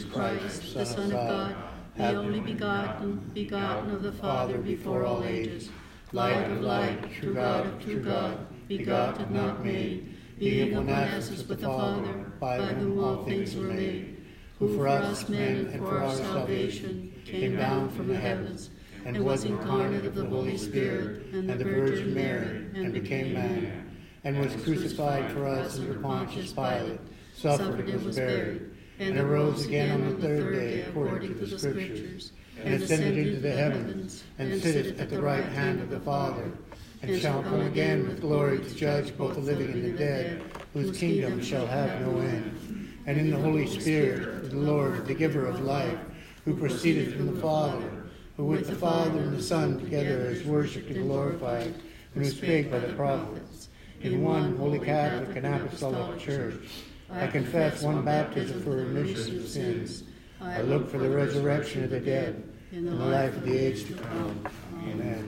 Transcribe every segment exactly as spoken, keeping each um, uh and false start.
Jesus Christ, the Son of God, the only begotten, begotten of the Father before all ages, light of light, true God of true God, begotten, not made, being of one essence with the Father, by whom all things were made, who for us men and for our salvation came down from the heavens, and was incarnate of the Holy Spirit and the Virgin Mary, and became man, and was crucified for us under Pontius Pilate, suffered and was buried, and arose again on the third day according to the Scriptures, and ascended into the heavens, and sitteth at the right hand of the Father, and shall come again with glory to judge both the living and the dead, whose kingdom shall have no end. And in the Holy Spirit, the Lord, the giver of life, who proceedeth from the Father, who with the Father and the Son together is worshipped and glorified, and who spake by the prophets, in one holy Catholic and Apostolic Church, I confess one baptism for remission of sins. I look for the resurrection of the dead and the life of the age to come. Amen.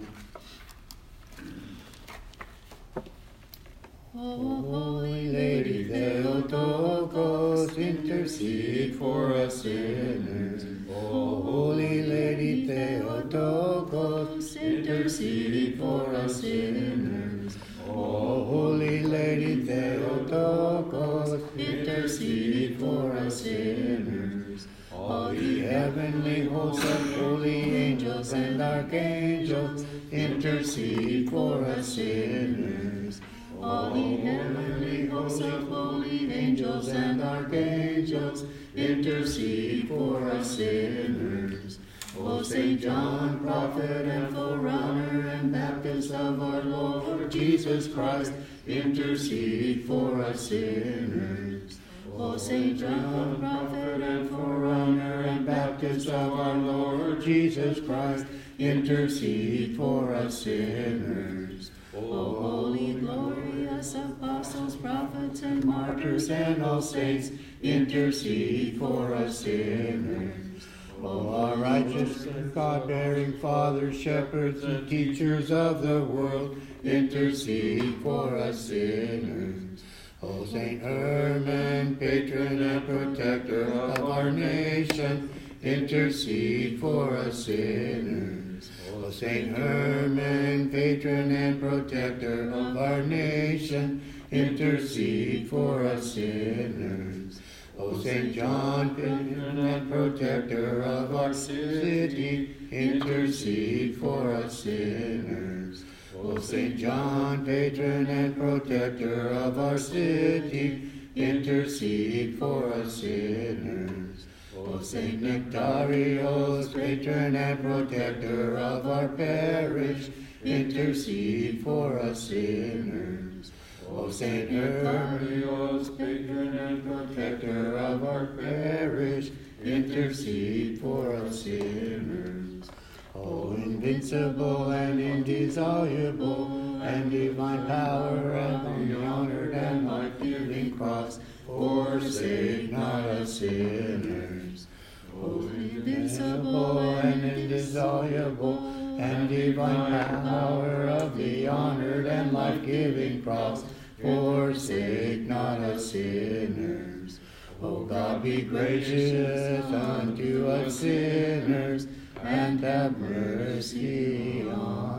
O Holy Lady Theotokos, intercede for us sinners. O Holy Lady Theotokos, intercede for us sinners. O Holy Lady Theotokos, intercede for us sinners. All ye heavenly hosts of holy angels and archangels, intercede for us sinners. All ye heavenly hosts of holy angels and archangels, intercede for us sinners. O Saint John, prophet and forerunner and Baptist of our Lord Jesus Christ, intercede for us sinners. O Saint John, prophet and forerunner and Baptist of our Lord Jesus Christ, intercede for us sinners. O holy, glorious apostles, prophets, and martyrs, and all saints, intercede for us sinners. O our righteous and God-bearing fathers, shepherds, and teachers of the world, intercede for us sinners. O Saint Herman, patron and protector of our nation, intercede for us sinners. O Saint Herman, patron and protector of our nation, intercede for us sinners. O Saint John, patron and protector of our city, intercede for us sinners. O Saint John, patron and protector of our city, intercede for us sinners. O Saint Nectarios, patron and protector of our parish, intercede for us sinners. O Saint Nectarios, patron and protector of our parish, intercede for us sinners. O invincible and indissoluble and divine power and the honored and life-giving cross, forsake not us sinners. O invincible and indissoluble and divine power of the honored and life-giving cross, forsake not us sinners. O God, be gracious unto us sinners, and have mercy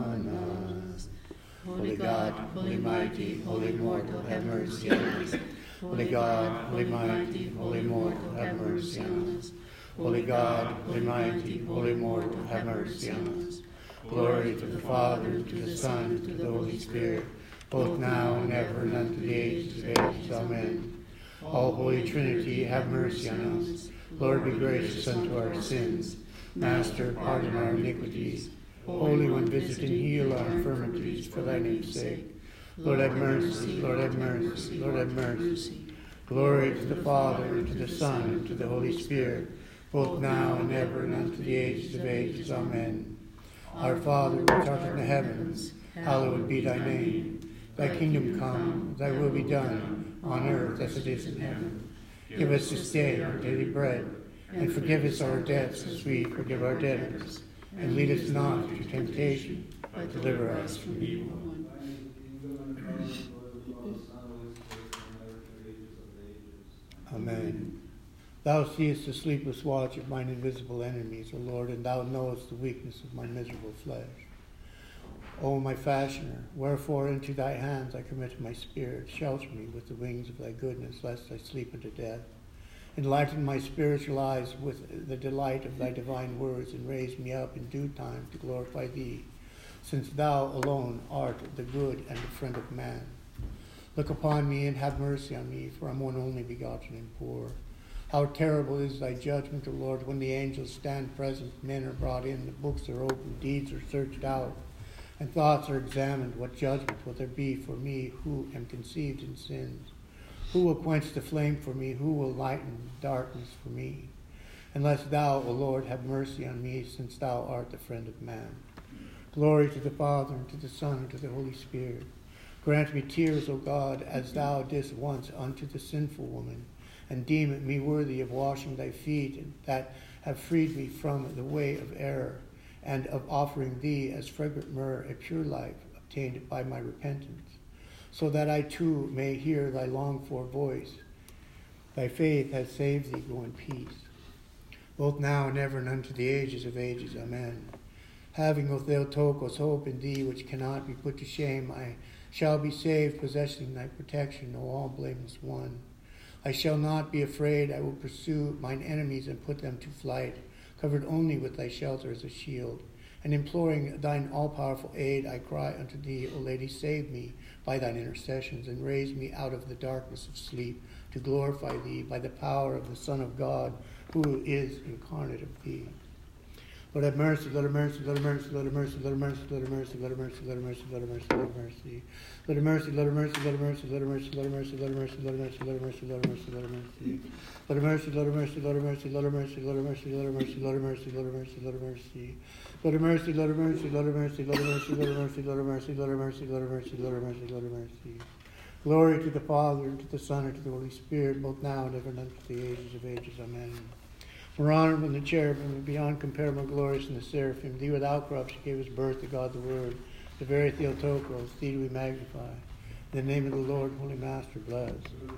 on us. Holy God, holy mighty, holy mortal, have mercy on us. Holy God, holy mighty, holy mortal, have mercy on us. Holy God, holy mighty, holy mortal, have mercy on us. Glory to the Father, to the Son, and to the Holy Spirit, both now and ever, and unto the ages of ages. Amen. All Holy Trinity, have mercy on us. Lord, be gracious unto our sins. Master, pardon our iniquities. Holy One, visit and heal our infirmities for thy name's sake. Lord, have mercy. Lord, have mercy. Lord, have mercy. Glory to the Father, and to the Son, and to the Holy Spirit, both now and ever, and unto the ages of ages. Amen. Our Father, which art in the heavens, hallowed be thy name. Thy kingdom come, thy will be done, on earth as it is in heaven. Give us this day our daily bread, and forgive us our debts as we forgive our debtors. And lead us not into temptation, but deliver us from evil. Amen. Thou seest the sleepless watch of mine invisible enemies, O Lord, and thou knowest the weakness of my miserable flesh. O my fashioner, wherefore into thy hands I commit my spirit. Shelter me with the wings of thy goodness, lest I sleep unto death. Enlighten my spiritual eyes with the delight of thy divine words, and raise me up in due time to glorify thee, since thou alone art the good and the friend of man. Look upon me and have mercy on me, for I am one only begotten and poor. How terrible is thy judgment, O Lord, when the angels stand present, men are brought in, the books are opened, deeds are searched out, and thoughts are examined. What judgment will there be for me who am conceived in sins? Who will quench the flame for me? Who will lighten darkness for me? Unless thou, O Lord, have mercy on me, since thou art the friend of man. Glory to the Father, and to the Son, and to the Holy Spirit. Grant me tears, O God, as thou didst once unto the sinful woman, and deem me worthy of washing thy feet, that have freed me from the way of error, and of offering thee as fragrant myrrh a pure life obtained by my repentance, so that I too may hear thy longed-for voice. Thy faith has saved thee. Go in peace, both now and ever, and unto the ages of ages. Amen. Having, O Theotokos, hope in thee which cannot be put to shame, I shall be saved, possessing thy protection, O all blameless one. I shall not be afraid. I will pursue mine enemies and put them to flight, covered only with thy shelter as a shield. And imploring thine all-powerful aid, I cry unto thee, O Lady, save me by thine intercessions, and raise me out of the darkness of sleep, to glorify thee by the power of the Son of God, who is incarnate of thee. Lord, have mercy, Lord, have mercy, Lord, have mercy, Lord, have mercy, Lord, have mercy, Lord, have mercy, Lord, have mercy, Lord, have mercy, Lord, have mercy, Lord, have mercy. Lord have mercy, Lord have mercy, Lord have mercy, Lord have mercy, Lord have mercy, Lord have mercy, Lord have mercy, Lord have mercy, Lord have mercy, Lord have mercy. Lord have mercy, Lord have mercy, Lord have mercy, Lord have mercy, Lord have mercy, Lord have mercy, Lord have mercy, Lord have mercy, Lord have mercy. Lord have mercy, Lord have mercy, Lord have mercy, Lord have mercy, Lord have mercy, Lord have mercy, Lord have mercy, Lord have mercy, Lord have mercy, Lord have mercy. Glory to the Father, and to the Son, and to the Holy Spirit, both now and ever, and unto the ages of ages. Amen. More honorable than the cherubim, and beyond compare more glorious than the seraphim. Thee without corruption gave us birth to God the Word, the very Theotokos. Thee do we magnify. In the name of the Lord, Holy Master, bless.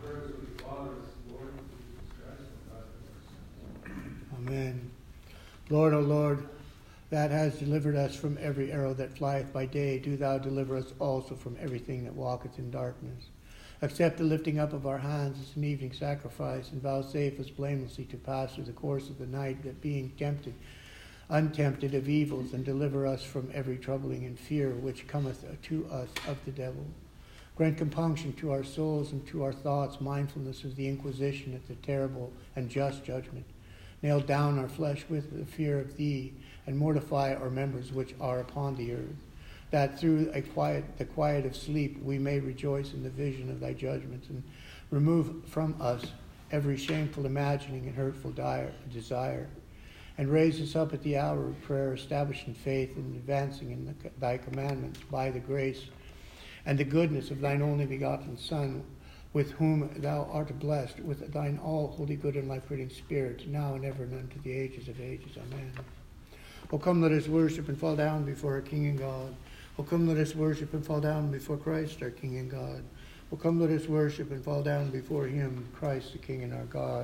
Amen. Lord, O Lord, that has delivered us from every arrow that flieth by day, do thou deliver us also from everything that walketh in darkness. Accept the lifting up of our hands as an evening sacrifice, and vouchsafe us blamelessly to pass through the course of the night, that being tempted, untempted of evils, and deliver us from every troubling and fear which cometh to us of the devil. Grant compunction to our souls and to our thoughts, mindfulness of the inquisition at the terrible and just judgment. Nail down our flesh with the fear of thee, and mortify our members which are upon the earth, that through a quiet, the quiet of sleep we may rejoice in the vision of thy judgments, and remove from us every shameful imagining and hurtful dire, desire, and raise us up at the hour of prayer, establishing faith and advancing in the, thy commandments by the grace and the goodness of thine only begotten Son, with whom thou art blessed with thine all holy, good, and life-creating Spirit, now and ever, and unto the ages of ages. Amen. O come, let us worship and fall down before our King and God. O come, let us worship and fall down before Christ, our King and God. O come, let us worship and fall down before him, Christ the King and our God.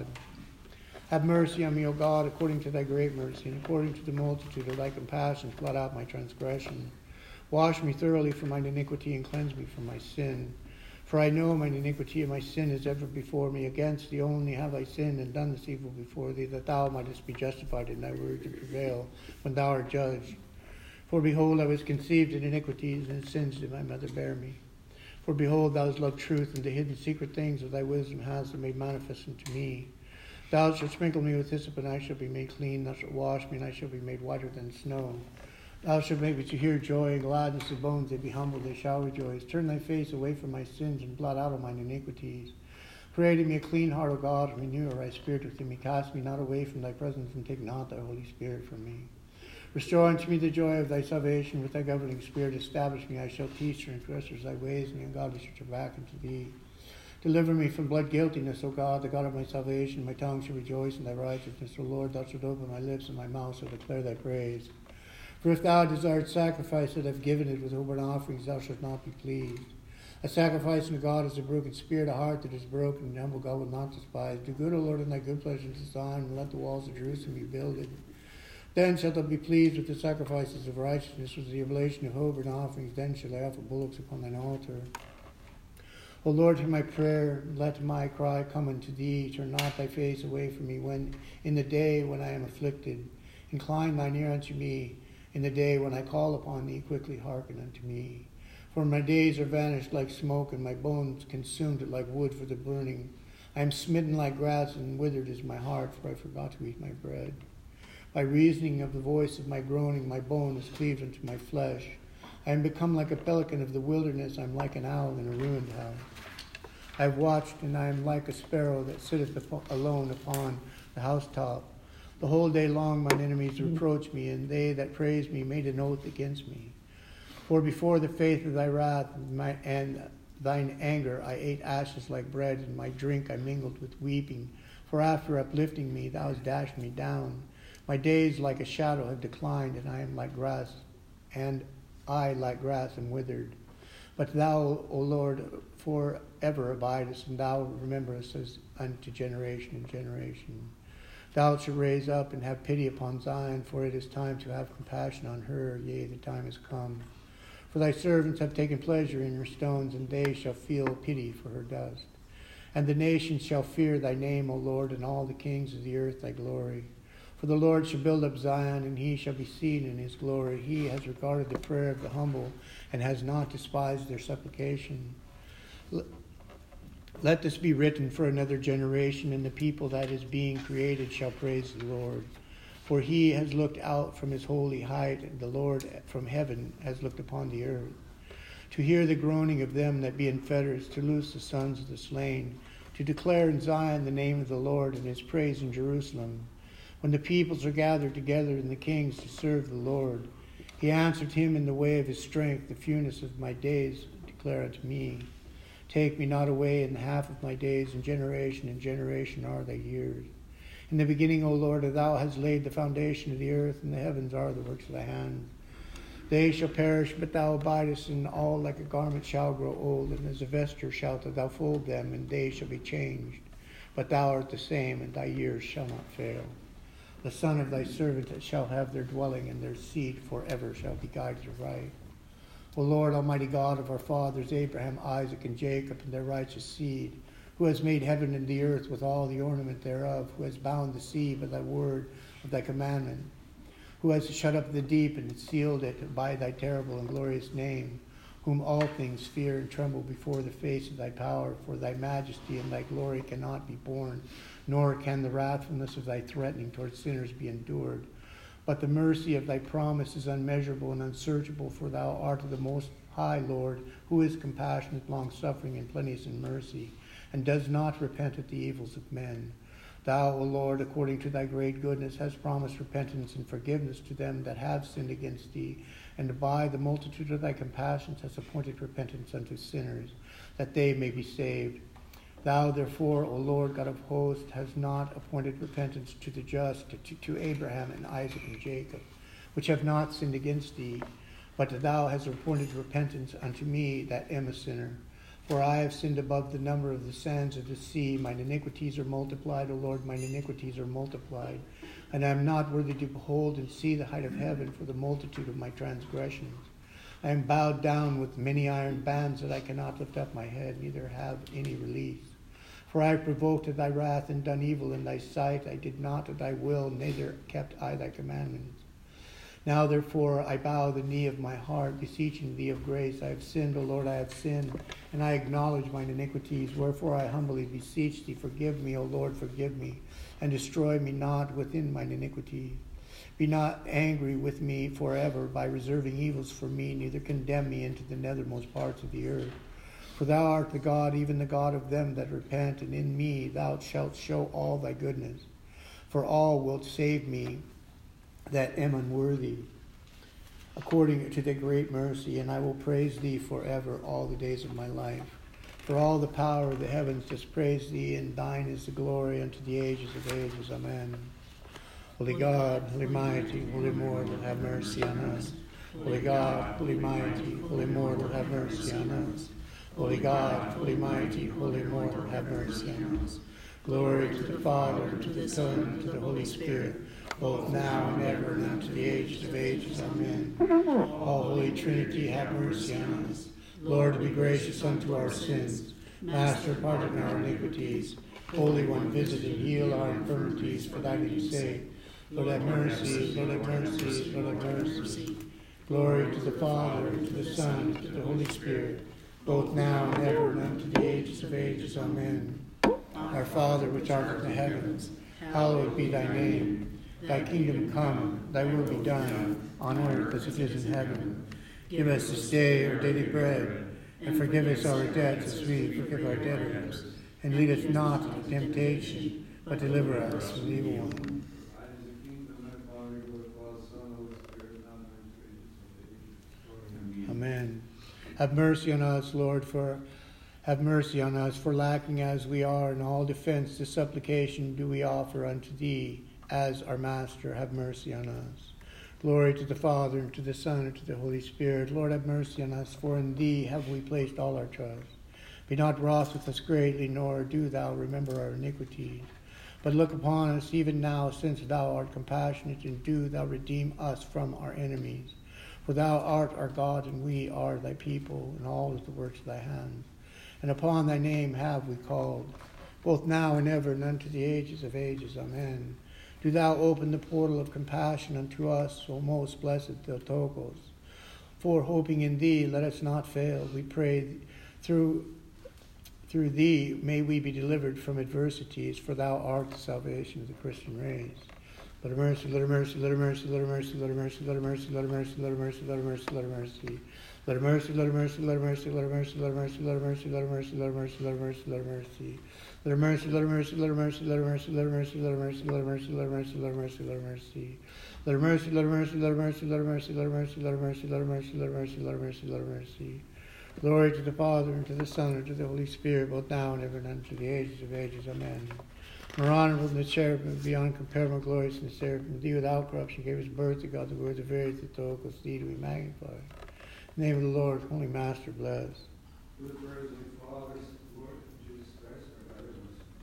Have mercy on me, O God, according to thy great mercy, and according to the multitude of thy compassions, blot out my transgression. Wash me thoroughly from mine iniquity, and cleanse me from my sin. For I know mine iniquity, and my sin is ever before me. Against thee only have I sinned, and done this evil before thee, that thou mightest be justified in thy word, and prevail when thou art judged. For behold, I was conceived in iniquities, and in sins did my mother bear me. For behold, thou hast loved truth, and the hidden secret things of thy wisdom hast thou made manifest unto me. Thou shalt sprinkle me with hyssop, and I shall be made clean. Thou shalt wash me, and I shall be made whiter than snow. Thou shalt make me to hear joy and gladness of bones. They be humbled, they shall rejoice. Turn thy face away from my sins, and blot out all mine iniquities. Create in me a clean heart, O God, and renew a right spirit within me. Cast me not away from thy presence, and take not thy Holy Spirit from me. Restore unto me the joy of thy salvation. With thy governing spirit establish me. I shall teach transgressors thy ways, and the ungodly shall turn back unto thee. Deliver me from blood guiltiness, O God, the God of my salvation. My tongue shall rejoice in thy righteousness. O Lord, thou shalt open my lips, and my mouth shall declare thy praise. For if thou desired sacrifice, that I have given it with over offerings, thou shalt not be pleased. A sacrifice unto God is a broken spirit, a heart that is broken, and humble God will not despise. Do good, O Lord, in thy good pleasure to Zion, and let the walls of Jerusalem be builded. Then shalt thou be pleased with the sacrifices of righteousness, with the oblation of hope and offerings. Then shall I offer bullocks upon thine altar. O Lord, hear my prayer, let my cry come unto thee. Turn not thy face away from me when in the day when I am afflicted. Incline thine ear unto me. In the day when I call upon thee, quickly hearken unto me. For my days are vanished like smoke, and my bones consumed like wood for the burning. I am smitten like grass, and withered is my heart, for I forgot to eat my bread. By reasoning of the voice of my groaning, my bone is cleaved unto my flesh. I am become like a pelican of the wilderness. I am like an owl in a ruined house. I have watched, and I am like a sparrow that sitteth alone upon the housetop. The whole day long mine enemies reproach me, and they that praise me made an oath against me. For before the faith of thy wrath my, and thine anger I ate ashes like bread, and my drink I mingled with weeping. For after uplifting me thou hast dashed me down. My days like a shadow have declined, and I am like grass, and I like grass am withered. But thou, O Lord, forever abidest, and thou rememberest us unto generation and generation. Thou shalt raise up and have pity upon Zion, for it is time to have compassion on her. Yea, the time is come. For thy servants have taken pleasure in her stones, and they shall feel pity for her dust. And the nations shall fear thy name, O Lord, and all the kings of the earth thy glory. For the Lord shall build up Zion, and he shall be seen in his glory. He has regarded the prayer of the humble, and has not despised their supplication. Let this be written for another generation, and the people that is being created shall praise the Lord. For he has looked out from his holy height, and the Lord from heaven has looked upon the earth. To hear the groaning of them that be in fetters, to loose the sons of the slain, to declare in Zion the name of the Lord, and his praise in Jerusalem. When the peoples are gathered together, and the kings to serve the Lord. He answered him in the way of his strength. The fewness of my days declare unto me. Take me not away in the half of my days, and generation and generation are thy years. In the beginning, O Lord, thou hast laid the foundation of the earth, and the heavens are the works of thy hands. They shall perish, but thou abidest, and all like a garment shall grow old, and as a vesture shalt thou fold them, and they shall be changed. But thou art the same, and thy years shall not fail. The son of thy servant shall have their dwelling, and their seed forever shall be guided aright. O Lord, Almighty God of our fathers, Abraham, Isaac, and Jacob, and their righteous seed, who has made heaven and the earth with all the ornament thereof, who has bound the sea by thy word of thy commandment, who has shut up the deep and sealed it by thy terrible and glorious name, whom all things fear and tremble before the face of thy power, for thy majesty and thy glory cannot be borne, nor can the wrathfulness of thy threatening towards sinners be endured. But the mercy of thy promise is unmeasurable and unsearchable, for thou art the most high Lord, who is compassionate, long-suffering, and plenteous in mercy, and does not repent at the evils of men. Thou, O Lord, according to thy great goodness, hast promised repentance and forgiveness to them that have sinned against thee, and by the multitude of thy compassions hast appointed repentance unto sinners, that they may be saved. Thou, therefore, O Lord God of hosts, hast not appointed repentance to the just, to, to Abraham and Isaac and Jacob, which have not sinned against thee, but thou hast appointed repentance unto me that am a sinner. For I have sinned above the number of the sands of the sea. Mine iniquities are multiplied, O Lord, mine iniquities are multiplied. And I am not worthy to behold and see the height of heaven for the multitude of my transgressions. I am bowed down with many iron bands that I cannot lift up my head, neither have any release. For I have provoked at thy wrath and done evil in thy sight. I did not at thy will, neither kept I thy commandments. Now therefore I bow the knee of my heart, beseeching thee of grace. I have sinned, O Lord, I have sinned, and I acknowledge mine iniquities. Wherefore I humbly beseech thee, forgive me, O Lord, forgive me, and destroy me not within mine iniquity. Be not angry with me forever by reserving evils for me, neither condemn me into the nethermost parts of the earth. For thou art the God, even the God of them that repent, and in me thou shalt show all thy goodness. For all wilt save me that am unworthy, according to thy great mercy, and I will praise thee forever all the days of my life. For all the power of the heavens does praise thee, and thine is the glory unto the ages of ages. Amen. Holy God, holy mighty, holy immortal, have mercy on us. Holy God, holy mighty, holy immortal, have mercy on us. Holy God, holy mighty, holy immortal, have mercy on us. Glory to the Father, and to the Son, and to the Holy Spirit, both now and ever, and unto the ages of ages. Amen. All Holy Trinity, have mercy on us. Lord, be gracious unto our sins. Master, pardon our iniquities. Holy One, visit and heal our infirmities for thy name's sake. Lord, have mercy. Lord, have mercy. Lord, have mercy. Glory to the Father, and to the Son, and to the Holy Spirit, both now and ever, and unto the ages of ages. Amen. Our Father, which art in the heavens, hallowed be thy name. Thy kingdom come, thy will be done, on earth as it is in heaven. Give us this day our daily bread, and forgive us our debts as we forgive our debtors. And lead us not into temptation, but deliver us from the evil one. Amen. Have mercy on us, Lord, for have mercy on us, for lacking as we are in all defense, this supplication do we offer unto thee as our Master. Have mercy on us. Glory to the Father, and to the Son, and to the Holy Spirit. Lord, have mercy on us, for in thee have we placed all our trust. Be not wroth with us greatly, nor do thou remember our iniquities. But look upon us even now, since thou art compassionate, and do thou redeem us from our enemies. For thou art our God, and we are thy people, and all is the works of thy hands. And upon thy name have we called, both now and ever, and unto the ages of ages. Amen. Do thou open the portal of compassion unto us, O most blessed Theotokos. For hoping in thee, let us not fail. We pray through through thee may we be delivered from adversities, for thou art the salvation of the Christian race. Let her mercy, let her mercy, let her mercy, let her mercy, let her mercy, let her mercy, let her mercy, let her mercy, let her mercy, let her mercy. Let her mercy, let her mercy, let her mercy, let her mercy, let her mercy, let her mercy, let her mercy, let her mercy, let her mercy, let her mercy. Let her mercy, let her mercy, let her mercy, let her mercy, let her mercy, let her mercy, let her mercy, let her mercy, let her mercy, let her mercy. Let her mercy, let her mercy, let her mercy, let her mercy, let her mercy, let her mercy, let her mercy, let her mercy, let her mercy, let her mercy. Glory to the Father, and to the Son, and to the Holy Spirit, both now and ever, and unto the ages of ages. Amen. More honorable than the cherubim, beyond comparable glorious than the seraphim, thee without corruption gave us birth to God, the word, the very Theotokos, thee do we magnify. In the name of the Lord, Holy Master, bless. With the prayers of the Father, Lord, Jesus Christ, our God,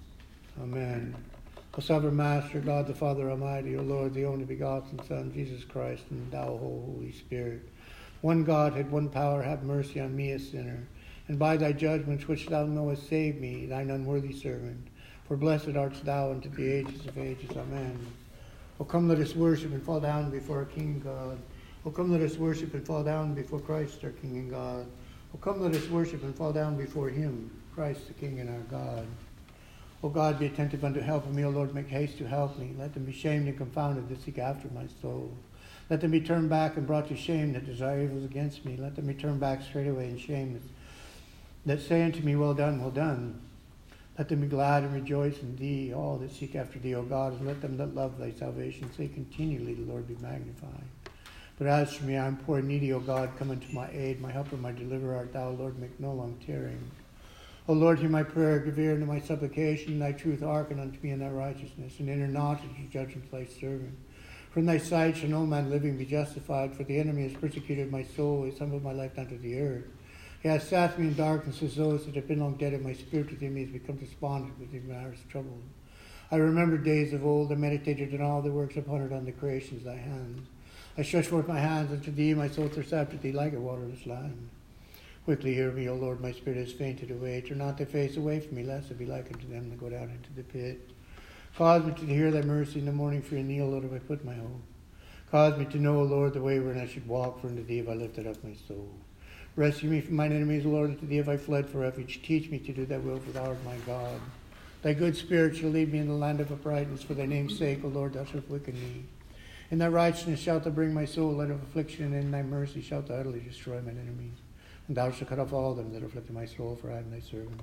Amen. O sovereign Master, God the Father Almighty, O Lord, the only begotten Son, Jesus Christ, and thou, O Holy Spirit, one Godhead, one power, have mercy on me, a sinner, and by thy judgments which thou knowest, save me, thine unworthy servant. For blessed art thou unto the ages of ages. Amen. O come, let us worship and fall down before our King God. O come, let us worship and fall down before Christ, our King and God. O come, let us worship and fall down before him, Christ the King and our God. O God, be attentive unto help of me. O Lord, make haste to help me. Let them be shamed and confounded that seek after my soul. Let them be turned back and brought to shame that desire evils against me. Let them be turned back straightway in shame that say unto me, well done, well done. Let them be glad and rejoice in thee, all that seek after thee, O God, and let them that love thy salvation say continually, the Lord be magnified. But as for me, I am poor and needy, O God, come unto my aid. My helper, my deliverer art thou, Lord, make no long tarrying. O Lord, hear my prayer, give ear unto my supplication, thy truth hearken unto me in thy righteousness, and enter not into judgment thy servant. From thy side shall no man living be justified, for the enemy has persecuted my soul, he has humbled my life down to the earth. He has sat me in darkness as those that have been long dead, and my spirit within me has become despondent within my heart is troubled. I remember days of old, I meditated on all the works upon it, on the creations of thy hands. I stretch forth my hands unto thee, my soul thirsts after thee like a waterless land. Quickly hear me, O Lord, my spirit has fainted away. Turn not thy face away from me, lest I be like unto them that go down into the pit. Cause me to hear thy mercy in the morning, for in thee, O Lord, have I put my hope. Cause me to know, O Lord, the way wherein I should walk, for unto thee have I lifted up my soul. Rescue me from mine enemies, O Lord, unto thee have I fled for refuge. Teach me to do thy will, for thou art my God. Thy good spirit shall lead me in the land of uprightness, for thy name's sake, O Lord, thou shalt quicken me. In thy righteousness shalt thou bring my soul out of affliction, and in thy mercy shalt thou utterly destroy mine enemies. And thou shalt cut off all them that afflict my soul, for I am thy servant.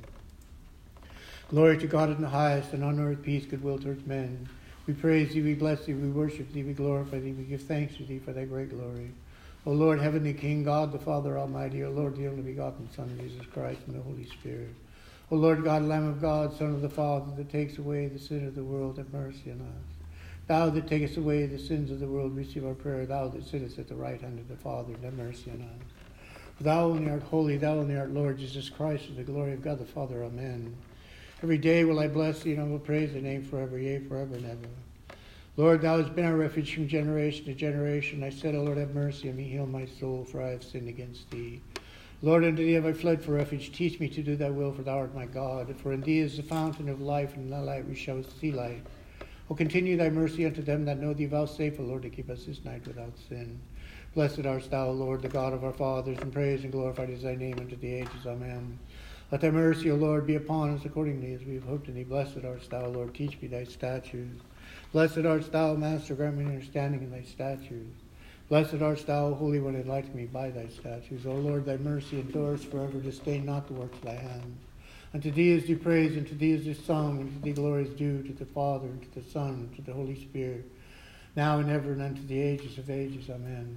Glory to God in the highest, and on earth peace, goodwill towards men. We praise thee, we bless thee, we worship thee, we glorify thee, we give thanks to thee for thy great glory. O Lord, heavenly King, God the Father Almighty, O Lord, the only begotten Son, Jesus Christ, and the Holy Spirit. O Lord God, Lamb of God, Son of the Father, that takes away the sin of the world, have mercy on us. Thou that takest away the sins of the world, receive our prayer. Thou that sittest at the right hand of the Father, have mercy on us. For thou only art holy, thou only art Lord Jesus Christ, to the glory of God the Father. Amen. Every day will I bless thee, and I will praise thy name forever, yea, forever and ever. Lord, thou hast been our refuge from generation to generation. I said, O Lord, have mercy on me, heal my soul, for I have sinned against thee. Lord, unto thee have I fled for refuge. Teach me to do thy will, for thou art my God. For in thee is the fountain of life, and in thy light we shall see light. O continue thy mercy unto them that know thee. Vouchsafe, O Lord, to keep us this night without sin. Blessed art thou, O Lord, the God of our fathers, and praised and glorified is thy name unto the ages. Amen. Let thy mercy, O Lord, be upon us accordingly as we have hoped in thee. Blessed art thou, O Lord, teach me thy statutes. Blessed art thou, Master, grant me understanding in thy statutes. Blessed art thou, Holy One, enlighten me by thy statutes. O Lord, thy mercy endures forever. Disdain not the works of thy hands. Unto thee is due praise, and to thee is due song, and to thee glory is due, to the Father, and to the Son, and to the Holy Spirit, now and ever, and unto the ages of ages. Amen.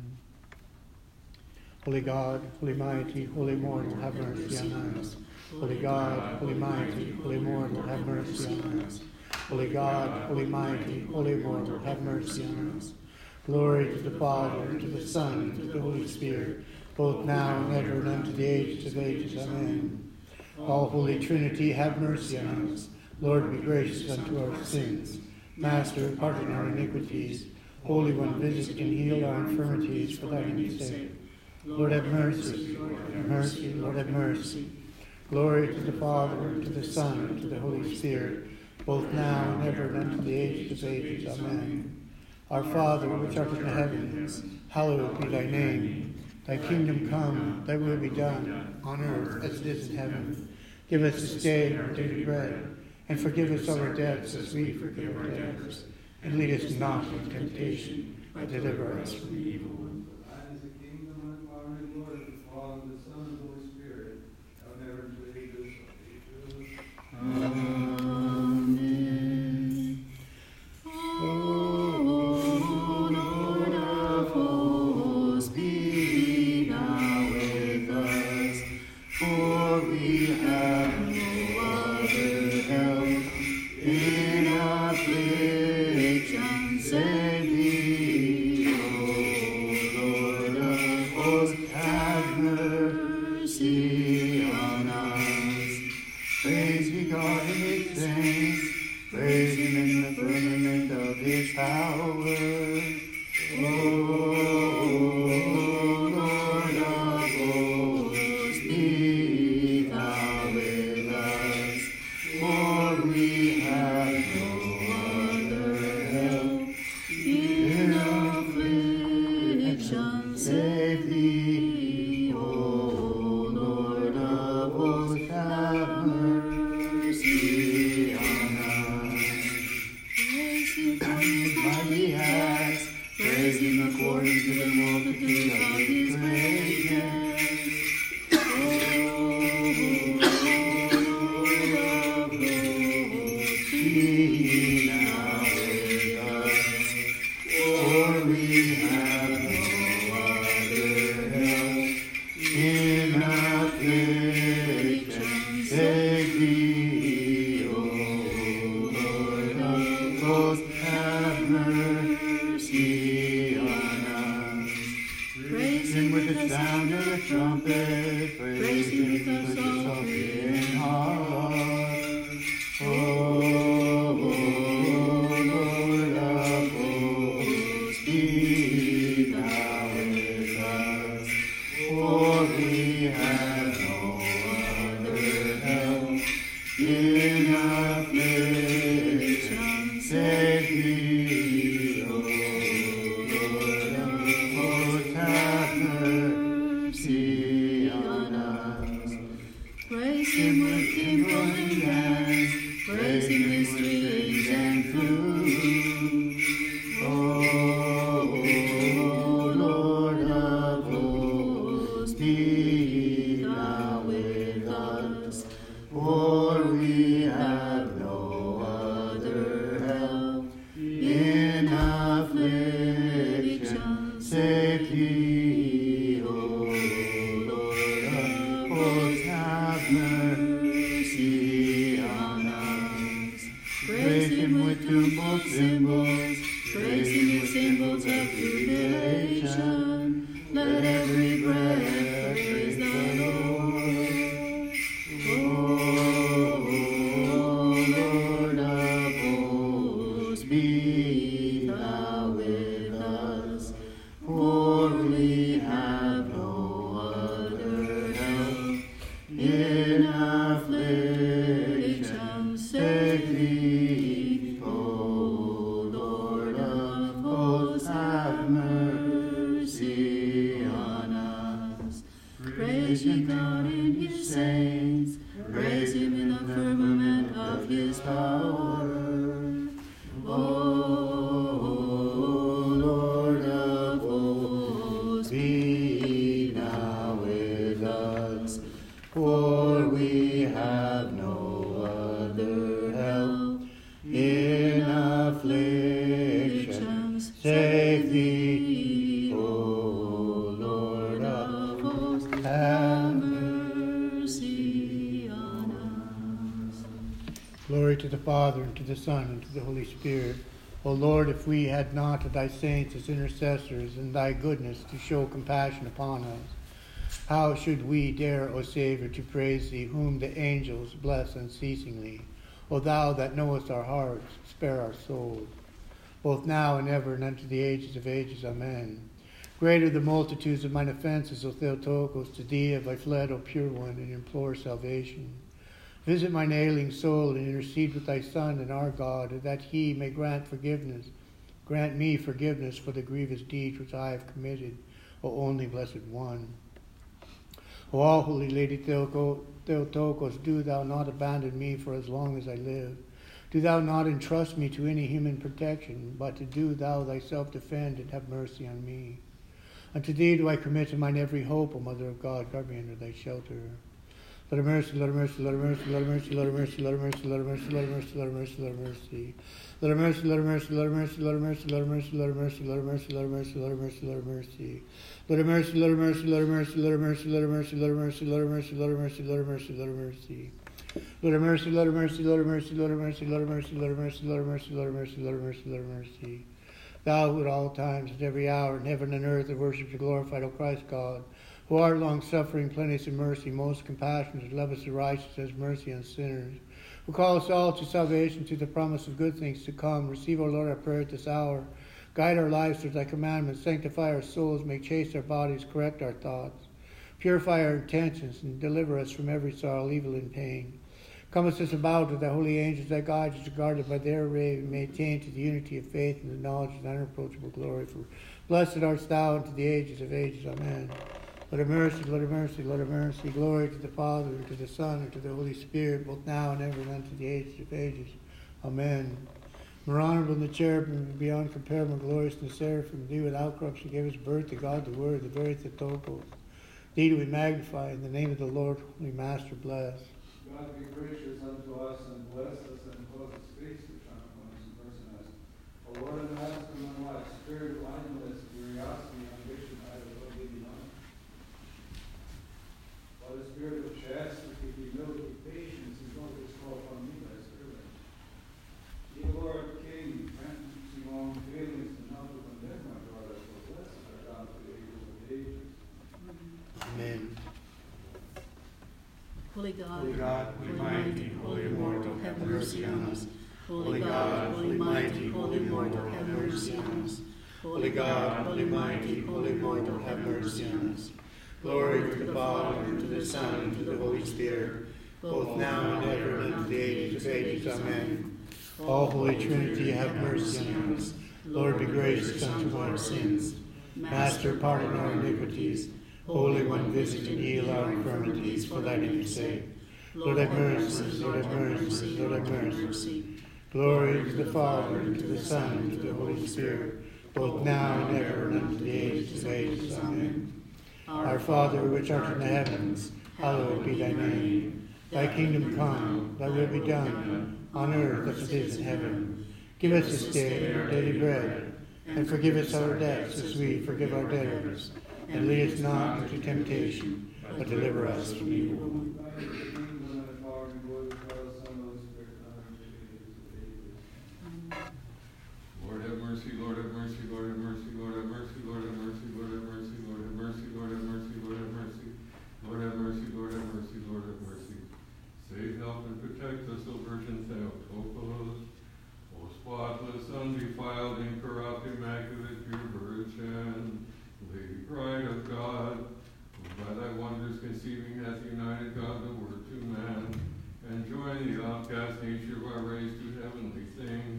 Holy God, holy mighty, holy immortal, have mercy on us. Holy God, holy mighty, holy immortal, have mercy on us. Holy God, holy mighty, holy immortal, have mercy on us. Glory to the Father, and to the Son, and to the Holy Spirit, both now and ever, and unto the ages of ages. Amen. All Holy Trinity, have mercy on us. Lord, be gracious unto our sins. Master, pardon our iniquities. Holy One, visit and heal our infirmities for thy name's sake. Lord, have mercy. Lord, have mercy. Lord, have mercy. Glory to the Father, and to the Son, and to the Holy Spirit, both now and ever, and unto the ages of ages. Amen. Our Father, which art in the heavens, hallowed be thy name. Thy kingdom come, thy will be done, on earth as it is in heaven. Give us this day our daily bread, and forgive us our debts as we forgive our debtors. And lead us not into temptation, but deliver us from evil. Thine is the kingdom, and the power, and the glory of the Father, and the Son, and the Holy Spirit, now and ever, and to the ages of ages. Amen. Let every breath praise thou with us, for we have no other help in affliction save thee, O Lord of hosts, have mercy on us. Praise ye God in his saints, praise him in the firmament of his power. O Lord of hosts, be now with us, for we have no other help in afflictions save thee, O Lord of hosts, have mercy on us. Glory to the Father, and to the Son, and to the Holy Spirit. O Lord, if we had not of thy saints as intercessors, and thy goodness to show compassion upon us, how should we dare, O Saviour, to praise thee, whom the angels bless unceasingly? O thou that knowest our hearts, spare our souls, both now and ever, and unto the ages of ages. Amen. Great are the multitudes of mine offences, O Theotokos. To thee have I fled, O pure one, and implore salvation. Visit mine ailing soul, and intercede with thy Son and our God, that he may grant forgiveness. Grant me forgiveness for the grievous deeds which I have committed, O only blessed one. O all holy Lady Theotokos, do thou not abandon me for as long as I live. Do thou not entrust me to any human protection, but to do thou thyself defend and have mercy on me. Unto thee do I commit mine every hope, O Mother of God, guard me under thy shelter. Let her mercy, let her mercy, let her mercy, let her mercy, let her mercy, let her mercy, let her mercy, let her mercy, let her mercy, let her mercy. Let her mercy, let her mercy, let her mercy, let her mercy, let her mercy, let her mercy, let her mercy, let her mercy, let her mercy, let her mercy. Let her mercy, let her mercy, let her mercy, let her mercy, let her mercy, let her mercy, let her mercy, let her mercy, let her mercy, let her mercy. Let her mercy, let her mercy, let her mercy, let her mercy, let her mercy, let her mercy, let her mercy, let her mercy, let her mercy, let her mercy. Thou who at all times, at every hour, in heaven and earth, are worshipped and glorified, O Christ God, who art long-suffering, plenteous in mercy, most compassionate, lovest the righteous, has mercy on sinners, who call us all to salvation, to the promise of good things to come. Receive, O Lord, our prayer at this hour. Guide our lives through thy commandments. Sanctify our souls. Make chaste our bodies. Correct our thoughts. Purify our intentions, and deliver us from every sorrow, evil, and pain. Comest us about with thy holy angels, thy guides, is regarded by their ray, and may attain to the unity of faith and the knowledge of thy unapproachable glory. For blessed art thou unto the ages of ages. Amen. Let her mercy, let her mercy, let her mercy. Glory to the Father, and to the Son, and to the Holy Spirit, both now and ever, and unto the ages of ages. Amen. More honorable than the cherubim, and beyond compare, more glorious than the seraphim. Thee without corruption gavest birth to God, the Word, the very Theotokos. Thee do we magnify, in the name of the Lord, Holy Master, bless. God be gracious unto us, and bless us, and cause his face to shine upon us and person us. O Lord, and ask him on what spirit, blindness, curiosity, ambition, idle, will be denied. By the spirit of chastity, humility, patience, and God is called upon me, thy servant. Ye Lord, King, grant me long failings and not to condemn my brother, for blessed art thou to the ages of ages. Amen. Holy God, Holy God, holy mighty, holy immortal, have mercy on us. Holy God, holy mighty, holy immortal, have mercy on us. Holy God, holy mighty, holy immortal, have mercy on us. Glory to the Father, and to the Son, and to the Holy Spirit, both now and ever, and unto the ages of ages. Amen. All Holy Trinity, have mercy on us. Lord, be gracious unto our sins. Master, pardon our iniquities. Holy One, visit and heal our infirmities, for thy name's sake. Lord, have mercy, Lord, have mercy, Lord, have mercy. Glory to the Father, and to the Son, and to the Holy Spirit, both now and ever, and unto the ages of ages. Amen. Our Father, which art in the heavens, hallowed be thy name. Thy kingdom come, thy will be done, on earth as it is in heaven. Give us this day our daily bread, and forgive us our debts as we forgive our debtors. And lead us not into temptation, but deliver us from evil. Thy is the kingdom, and the power, and glory, of God, the Son, and the Holy Spirit, now and unto the ages of ages. Lord have mercy, Lord have mercy, Lord have mercy, Lord have mercy, Lord have mercy, Lord have mercy, Lord have mercy, Lord have mercy, Lord have mercy, Lord have mercy, Lord have mercy, Lord have mercy. Save, help, and protect us, O Virgin Theotokos, O spotless, undefiled, incorruptible, corrupt, immaculate, pure Virgin, Lady Bride of God, who by thy wonders conceiving hath united God the Word to man, and joined the outcast nature of our race to heavenly things.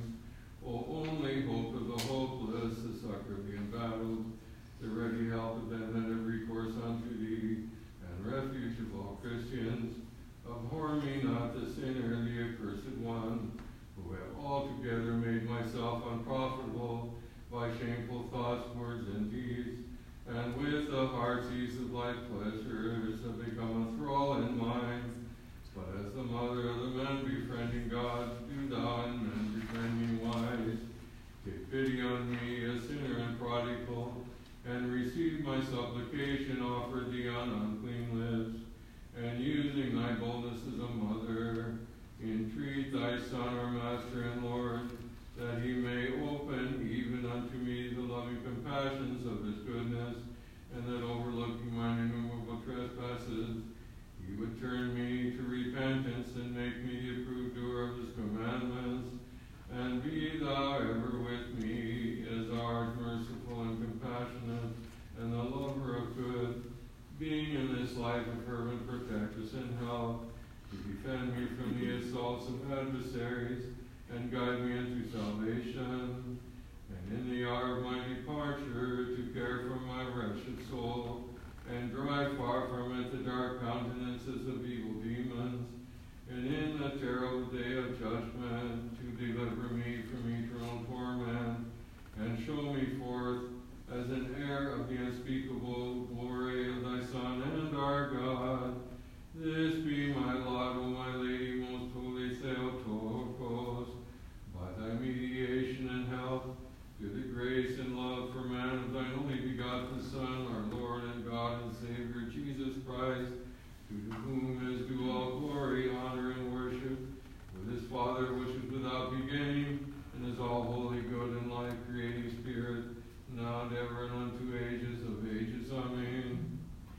O only hope of the hopeless, the succor of the embattled, the ready help of them that have recourse unto thee, and refuge of all Christians, abhor me not the sinner and the accursed one, who have altogether made myself unprofitable by shameful thoughts, words, and deeds, and with the heart seized of light pleasures have become a thrall in mind. But as the mother of the men befriending God, do thou in men befriend me wise. Take pity on me, a sinner and prodigal, and receive my supplication offered thee on unclean lips. And using thy boldness as a mother, entreat thy Son, our Master and Lord, that he may open even unto me the loving compassions of his goodness, and that overlooking mine innumerable trespasses, he would turn me to repentance and make me the approved doer of his commandments. And be thou ever with me, as thou art merciful and compassionate, and the lover of good, being in this life a fervent protectress and help, to defend me from the assaults of adversaries, and guide me into salvation. And in the hour of my departure, to care for my wretched soul, and drive far from it the dark countenances of evil demons, and in the terrible day of judgment to deliver me from eternal torment, and show me forth as an heir of the unspeakable glory of thy Son and our God. This be my lot, O my Lady, most holy Theotokos, by thy mediation and help, to the grace and love for man of thine only begotten Son, our Lord and God and Savior, Jesus Christ, to whom is due all glory, honor, and worship, with his Father, which is without beginning, and is all holy, good, and life-creating Spirit, now and ever, and unto ages of ages. Amen.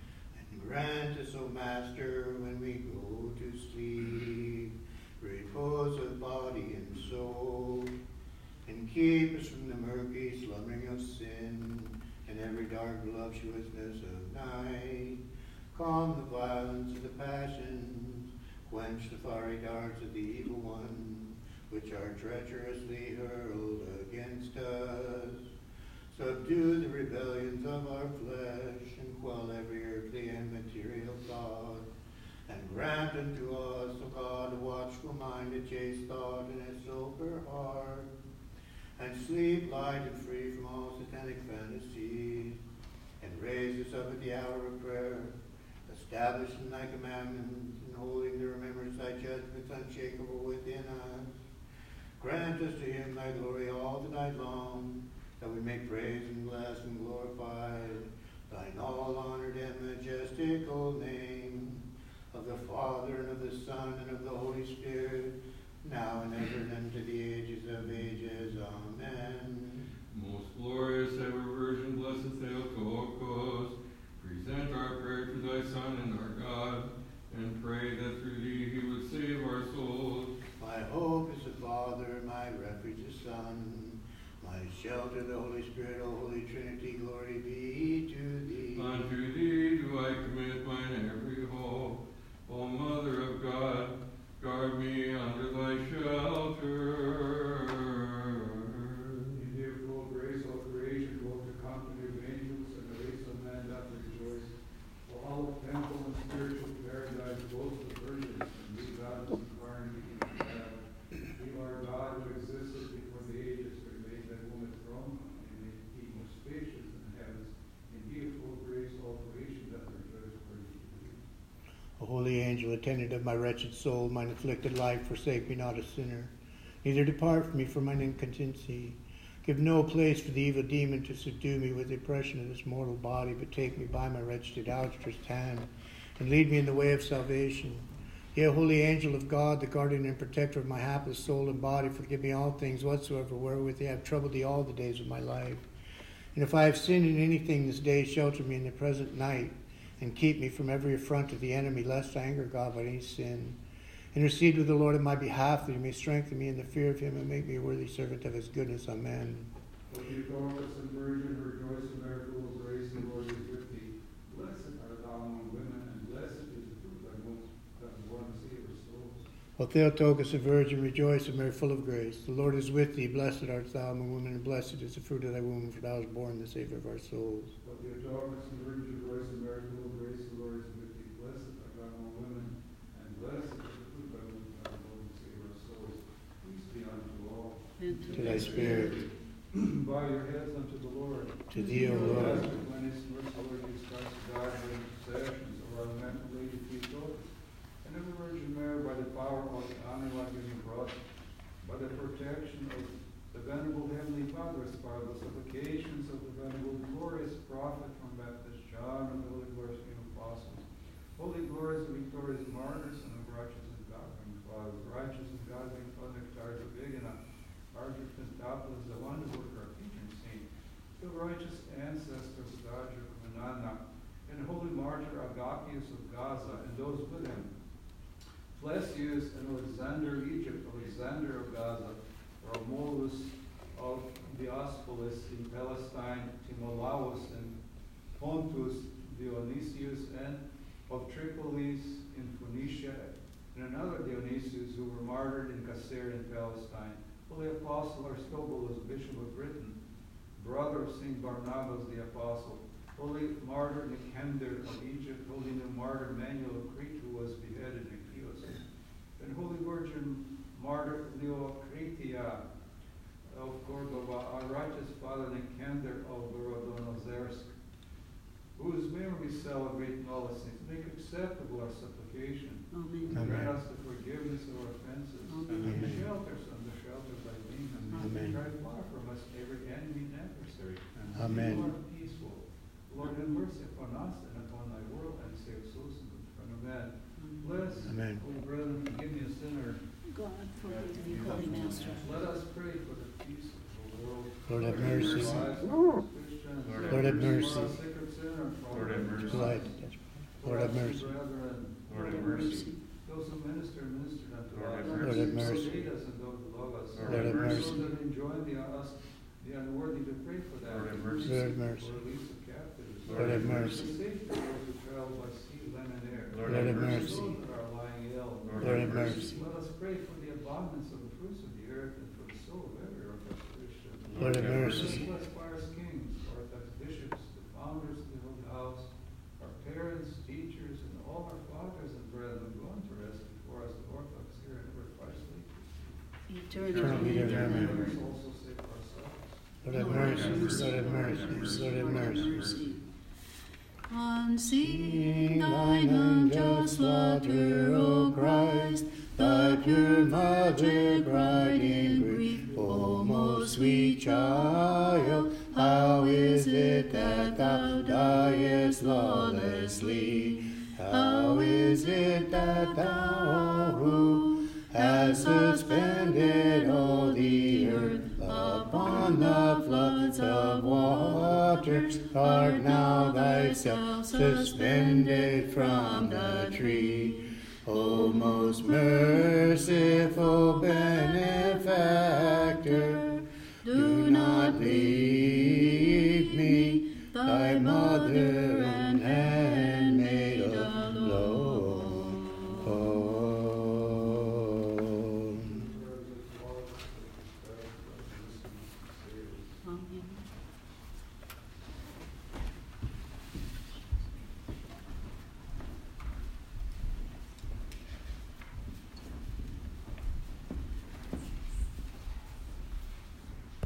And grant us, O Master, when we go to sleep, repose of body and soul, and keep us from the murky slumbering of sin, and every dark voluptuousness of night. Calm the violence of the passions, quench the fiery darts of the evil one, which are treacherously hurled against us. Subdue the rebellions of our flesh, and quell every earthly and material thought. And grant unto us, O God, a watchful mind, a chaste thought, and a sober heart. And sleep light and free from all satanic fantasies. And raise us up at the hour of prayer, established in thy commandments, and holding to remembrance thy judgments unshakable within us. Grant us to him thy glory all the night long, that we may praise and bless and glorify thine all-honored and majestical name, of the Father, and of the Son, and of the Holy Spirit, now and ever, and unto the ages of ages. Amen. Most glorious ever Virgin, blessed Theotokos, present our prayer to thy Son and our God, and pray that through thee he would save our souls. My hope is the Father, my refuge the Son, my shelter the Holy Spirit, O Holy Trinity, glory be to thee. Unto thee do I commit mine every hope. O Mother of God, guard me under thy shelter. In thee of full grace, all creation, both the company of angels and the race of man doth rejoice. For all temporal and spiritual paradise, both the virgins and we goddess inquiring in the battle. We are God who existed before the ages, who made that woman throne, and made he most spacious in the heavens. In thee of full grace, all creation doth rejoice, praise to thee. O holy angel, attendant of my wretched soul, mine afflicted life, forsake me not a sinner. Neither depart from me for mine incontinency. Give no place for the evil demon to subdue me with the oppression of this mortal body, but take me by my wretched outstretched hand, and lead me in the way of salvation. Yea, holy angel of God, the guardian and protector of my hapless soul and body, forgive me all things whatsoever wherewith I have troubled thee all the days of my life. And if I have sinned in anything this day, shelter me in the present night, and keep me from every affront of the enemy, lest I anger God by any sin. Intercede with the Lord on my behalf, that he may strengthen me in the fear of him, and make me a worthy servant of his goodness. Amen. For he O Theotokos, a virgin, rejoice, and Mary, full of grace. The Lord is with thee. Blessed art thou among women, and blessed is the fruit of thy womb, for thou hast born the Savior of our souls. O Theotokos, a virgin, rejoice, and Mary, full of grace. The Lord is with thee. Blessed art thou among women, and blessed is the fruit of thy womb, for thou hast born the Savior of our souls. Peace be unto all. And To thy spirit, Bow your heads unto the Lord. to thee, O Lord. When his mercy, Lord Jesus Christ, God, and intercessions of our lamented Lady Theotokos, and of the Virgin Mary, by the power of the honor giving cross, by the protection of the venerable Heavenly Father, as by the supplications of the venerable glorious prophet from Baptist John, and the holy glorious apostles, holy glorious victorious martyrs, and of righteous and godly fathers, righteous and godly Father Nectarius of Vigna, Archbishop Pentapolis, the wonder worker, our patron saint, the righteous ancestors of Dodger Manana, and holy martyr Agapius of Gaza, and those with him. Blessius and Alexander of Egypt, Alexander of Gaza, Romulus of Diospolis in Palestine, Timolaus and Pontus, Dionysius and of Tripolis in Phoenicia, and another Dionysius who were martyred in Caesarea in Palestine. Holy Apostle Aristobulus, Bishop of Britain, brother of Saint Barnabas the Apostle, holy martyr Nicander of Egypt, holy new martyr Manuel of Crete, who was beheaded in Chios, and holy Virgin martyr Leocritia of Cordova, our righteous Father Nicander of Vorodonozersk, whose memory we celebrate in all the saints. Make acceptable our supplication. Amen. Grant us the forgiveness of our offenses. Amen. And shelter us under shelter of thy wings. Amen. Drive far from us every enemy and adversary. Amen. Lord, peaceful. Lord, have mercy upon us and upon thy world, and save souls in the front of man. Bless, Amen. holy brethren, forgive me a sinner. God, forgive me, Holy Master. Let us pray for the peace of the world. Lord, have mercy. Lord, Lord, have mercy. Lord, have mercy. Lord, Lord, have mercy. Lord, have mercy. Those who minister, minister unto Lord, have us. Lord, have Those mercy. who lead us and those who love us. Lord, have Those mercy. that enjoin the us, the unworthy, to pray for them. Lord, have mercy. Lord, have mercy. For release of captives. Lord, have mercy. For safety of those who travel by sea, land, and air. Lord, Lord, have For mercy. those that are lying ill. Lord, have mercy. Let us pray for the abundance of the fruits of the earth and for the soul of every orthodox Christian. Lord, have Let mercy. us bless pious kings, Orthodox bishops, the founders of the Holy House, our parents, teachers, and all our fathers and brethren who go on to rest before us, the Orthodox here and ever Christ late. Eternal be their Let memory. us also save ourselves. Lord, have mercy. Lord, have mercy. Lord, have mercy. Unseen thine unjust slaughter, O Christ, thy pure mother cried in grief. O most sweet child, how is it that thou diest lawlessly? How is it that thou, who hast suspended all the earth upon the floods of waters, art now thyself suspended from the tree? O most merciful, beneficent